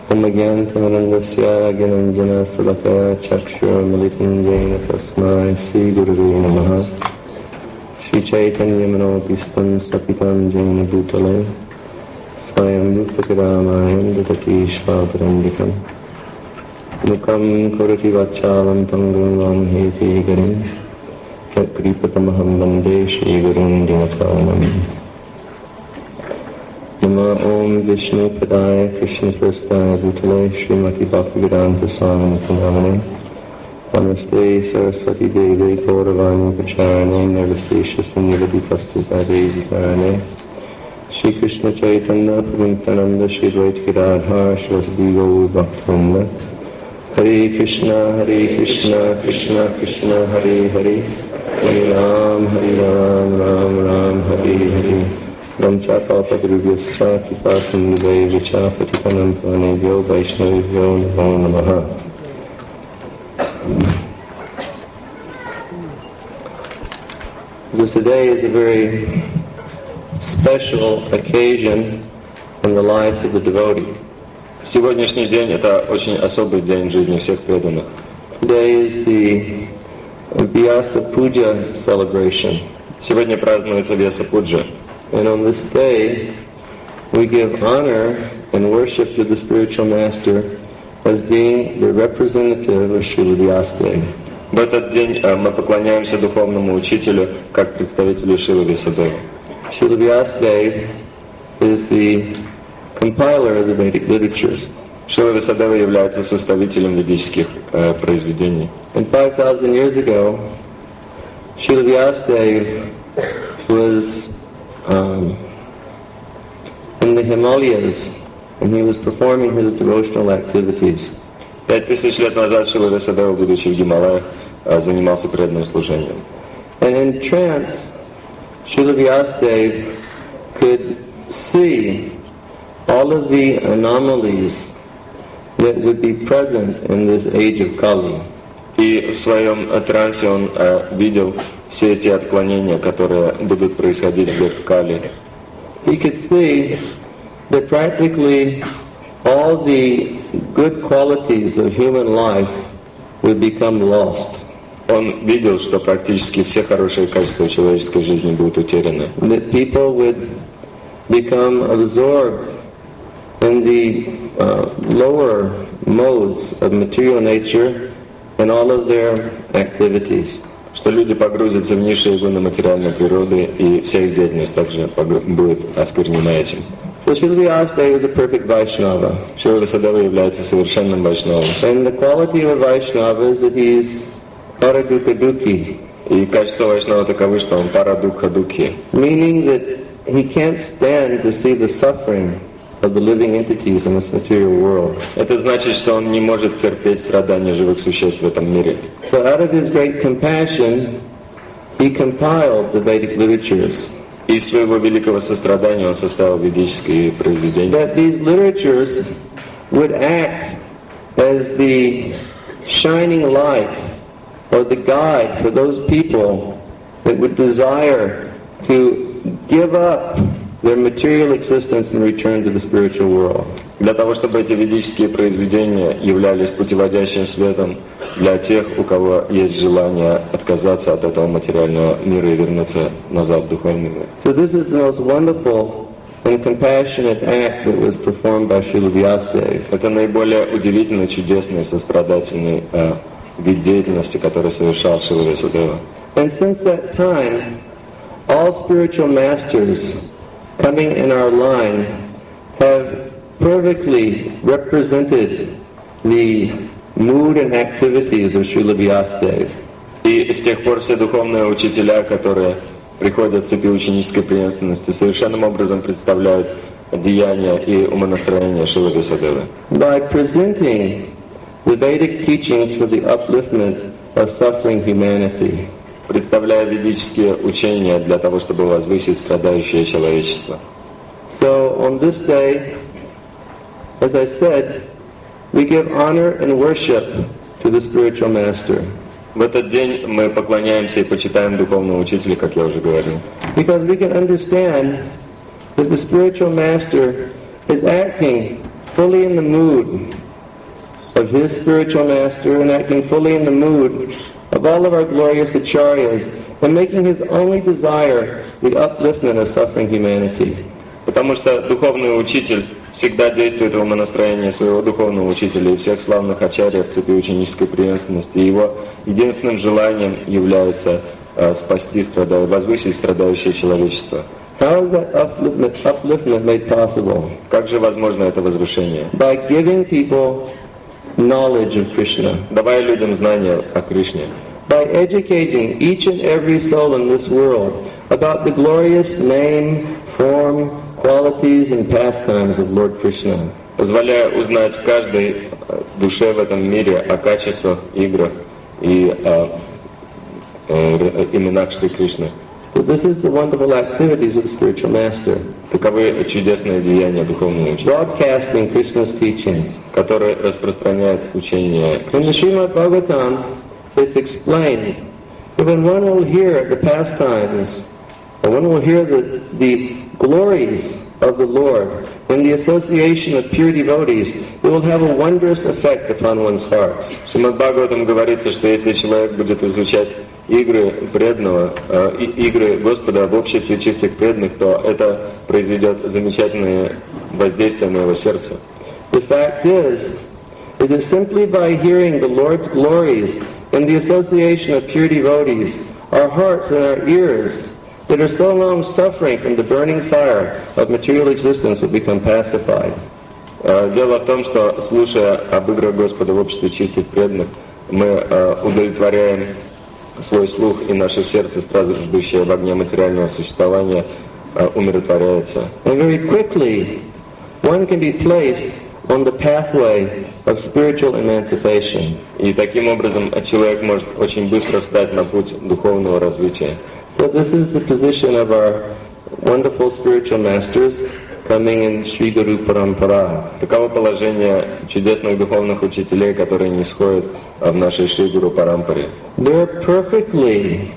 Om Gyantamanandasya Gyananjana Salakaya Chakshura Militam Jena Tasmai Sri Gurave Namaha Shri Chaitanya Manopistam Swapitam Jena Bhutale Swayam Dupakiramayam Dutati Shvaparandikam Mukam Kurati Vachalam Pangam Heti Garim Kripatamaham Vande Shri Gurun Dinataranam Nama Om Vishnu Padaya Krishna Prastaya Bhutale Srimati Bhaktivedanta Swami Pranamane Namaste Saraswati Devi Gauravani Pacharane Nirvasesha Sunyavati Pastuzade Zizarane Shri Krishna Chaitanya Prabhupada Shri Dvaita Gadadhar Shri Gaur Bhaktivinoda Hare Krishna Krishna Krishna Hare Hare Hare Ram Ram Ram Hare Hare Ramchapapadrubhyascha Kipasindhuvai Vichapatikanam Pranebhyo Vaishnavibhyo Namo Namaha. So today is a very special occasion in the life of the devotee. Сегодняшний день — это очень особый день в жизни всех преданных. Today is the Vyasa Puja celebration. Сегодня празднуется Vyasa Puja. And on this day, we give honor and worship to the spiritual master as being the representative of Srila Vyasadeva. В этот день мы поклоняемся духовному учителю как представителю Шрилы Вьясадевы. Srila Vyasadeva is the compiler of the Vedic literatures. Шрила Вьясадева является составителем ведических произведений. And 5,000 years ago, Srila Vyasadeva was in the Himalayas, and he was performing his devotional activities. 5000 лет назад Шрила Вьясадева, будучи в Гималаях, занимался преданным служением. And in trance, Srila Vyasadeva could see all of the anomalies that would be present in this age of Kali. И в своем трансе он видел все эти отклонения, которые будут происходить в век Кали. He could see that practically all the good qualities of human life would become lost. Он видел, что практически все хорошие качества человеческой жизни будут утеряны. That people would become absorbed in the lower modes of material nature and all of their activities. Что люди погрузятся в низшие гуны материальной природы, и вся их деятельность также будет осквернена этим. So Srila Vyasadeva is a perfect Vaishnava. Шрила Вьясадева является совершенным вайшнавом. And the quality of a Vaishnava is that he is paradukha-dukhi. И качество вайшнава таковы, что он парадукха-дукхи. Meaning that he can't stand to see the suffering of the living entities in this material world. Это значит, что он не может терпеть страдания живых существ в этом мире. So out of his great compassion, he compiled the Vedic literatures. Из своего великого сострадания он составил ведические произведения. That these literatures would act as the shining light or the guide for those people that would desire to give up their material existence and return to the spiritual world. Для того, чтобы эти ведические произведения являлись путеводящим светом для тех, у кого есть желание отказаться от этого материального мира и вернуться назад в духовный мир. So this is the most wonderful and compassionate act that was performed by Srila Vyasadeva. Это наиболее удивительный, чудесный, сострадательный вид деятельности, который совершал Шрила Вьясадева. And since that time, all spiritual masters coming in our line have perfectly represented the mood and activities of Srila Vyasadeva. И с тех пор все духовные учителя, которые приходят в цепи ученической преемственности, совершенным образом представляют деяния и умонастроения Шрилы Вьясадевы. By presenting the Vedic teachings for the upliftment of suffering humanity. Представляя ведические учения для того, чтобы возвысить страдающее человечество. So on this day, as I said, we give honor and worship to the spiritual master. В этот день мы поклоняемся и почитаем духовного учителя, как я уже говорил. Because we can understand that the spiritual master is acting fully in the mood of his spiritual master and acting fully in the mood of all of our glorious acharyas and making his only desire the upliftment of suffering humanity. Потому что духовный учитель всегда действует в настроении своего духовного учителя и всех славных ачарьев в цепи ученической преемственности. Его единственным желанием является спасти возвысить страдающее человечество. How is that upliftment made possible? Как же возможно это возвышение? By giving people knowledge of Krishna. Давая людям знания о Кришне. By educating each and every soul in this world about the glorious name, form, qualities and pastimes of Lord Krishna. Позволяя узнать каждой душе в этом мире о качествах, играх и именах Шри Кришны. But this is the wonderful activities of the spiritual master. Таковы чудесные деяния духовного учителя. Broadcasting Krishna's teachings. Который распространяет учение. In the Srimad Bhagavatam, it's explained that when one will hear the pastimes, or one will hear the glories of the Lord, in the association of pure devotees, it will have a wondrous effect upon one's heart. В Шримад Бхагаватам говорится, что если человек будет изучать игры преданного, игры Господа в обществе чистых преданных, то это произведет замечательное воздействие на его сердце. The fact is, it is simply by hearing the Lord's glories in the association of pure devotees, our hearts and our ears that are so long suffering from the burning fire of material existence will become pacified. Дело в том, что, слушая об играх Господа в обществе чистых преданных, мы удовлетворяем свой слух, и наше сердце, страждущее в огне материального существования, умиротворяется. And very quickly, one can be placed on the pathway of spiritual emancipation. И таким образом человек может очень быстро встать на путь духовного развития. So this is the position of our wonderful spiritual masters coming in Sri Guru Parampara. Таково положение чудесных духовных учителей, которые нисходят в нашей Шри Гуру Парампаре. They're perfectly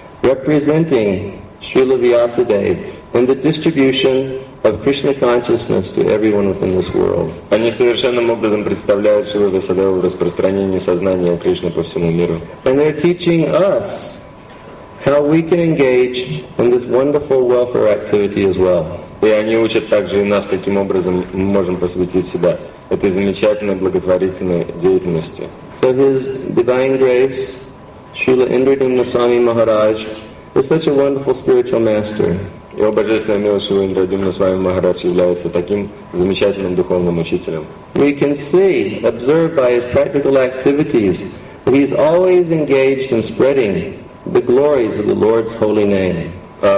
representing Srila Vyasadeva in the distribution of Krishna consciousness to everyone within this world. Они совершенным образом представляют Шрила Вьясадеву в распространении сознания Кришны по всему миру. And they're teaching us how we can engage in this wonderful welfare activity as well. И они учат также и нас, каким образом мы можем посвятить себя этой замечательной благотворительной деятельности. So His Divine Grace, Srila Indradyumna Swami Maharaj, is such a wonderful spiritual master. Его божественная милость Шрила Индрадюмна Свами Махарадж является таким замечательным духовным учителем. We can see, observe by his practical activities, that he's always engaged in spreading the glories of the Lord's holy name.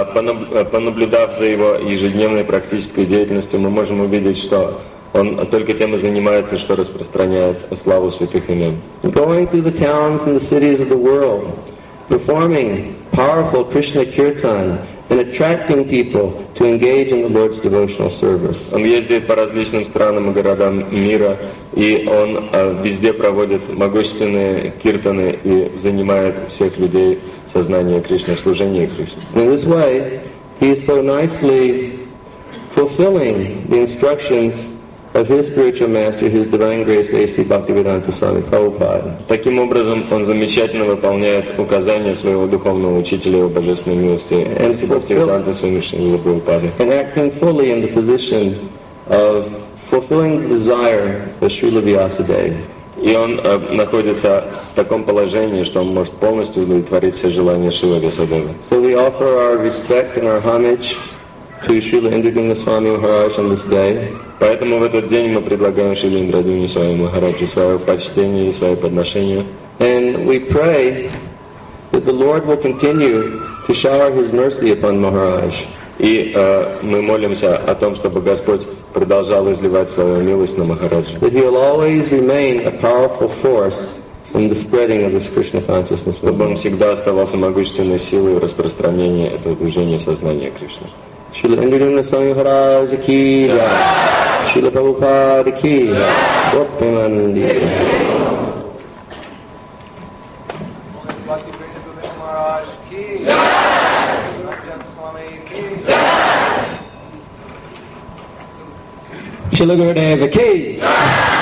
Понаблюдав за его ежедневной практической деятельностью, мы можем увидеть, что он только тем и занимается, что распространяет славу святых имен. Going through the towns and the cities of the world, performing powerful Krishna kirtan and attracting people to engage in the Lord's devotional service. Он ездит по различным странам и городам мира, и он везде проводит могущественные киртаны и занимает всех людей сознание Кришны, служение Кришне. In this way, he is so nicely fulfilling the instructions of his spiritual master, His Divine Grace A.C. Bhaktivedanta Swami Prabhupada. Таким образом, он замечательно выполняет указания своего духовного учителя его божественной милости, A.C. Bhaktivedanta Swami Prabhupada. And acting fully in the position of fulfilling the desire of Srila Vyasadeva. И он находится в таком положении, что он может полностью удовлетворить все желания Шрила Вьясадевы. So we offer our respect and our homage to Srila Indradyumna Swami Maharaj on this day. Поэтому в этот день мы предлагаем Шриле Индрадюмне Свами Махараджу свое почтение и свое подношение. And we pray that the Lord will continue to shower His mercy upon Maharaj. И мы молимся о том, чтобы Господь продолжал изливать свою милость на Махараджа. That He will always remain a powerful force in the spreading of this Krishna consciousness. Чтобы он всегда оставался могущественной силой в распространении этого движения сознания Кришны. Srila Indradyumna Swami Maharaj ki jai. Srila Prabhupada ki jai. Bhaktivinoda. Shila Gurudeva Ki.